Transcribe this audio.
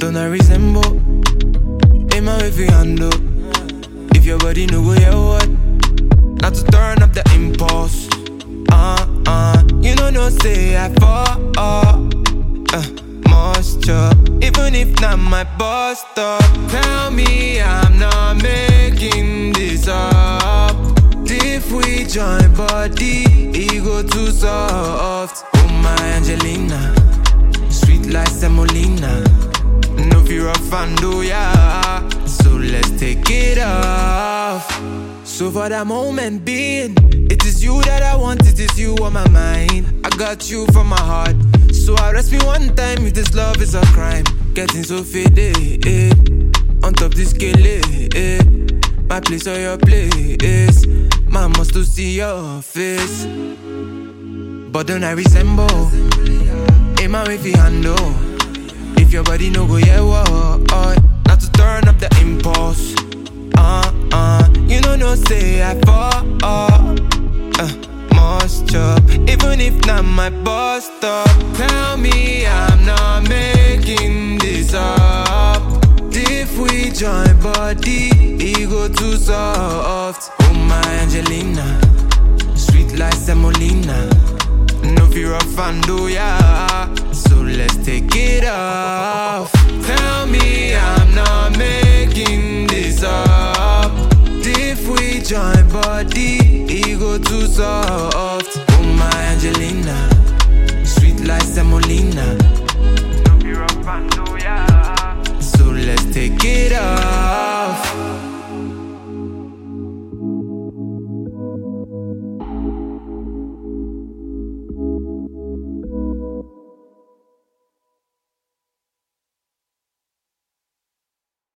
don't I resemble? Ain't my way for handle. If your body no go hear what? Not to turn up the impulse. You know no say I fall. Moisture, even if not my boss stop. Tell me I'm not making this up. If we join body, ego too soft. Oh my Angelina, sweet like semolina. No fear of fando, yeah. So let's take it off. So for that moment being, it is you that I want, it is you on my mind. I got you from my heart. So arrest me one time if this love is a crime. Getting so faded, on top this scale, my place or your place. Man must to see your face. But don't I resemble? Ain't my way fi handle. If your body no go yeah what? Not to turn up the impulse. You know no say I fall. Moisture, even if not my boss stop. Tell me I'm not making this up. If we join body, ego too soft. Oh my Angelina, sweet like semolina. No fear of fando, yeah. So let's take it off. Tell me I'm not making this up. If we join body, ego too soft. Oh my Angelina, sweet like semolina. No fear of fando, yeah. So let's take it off.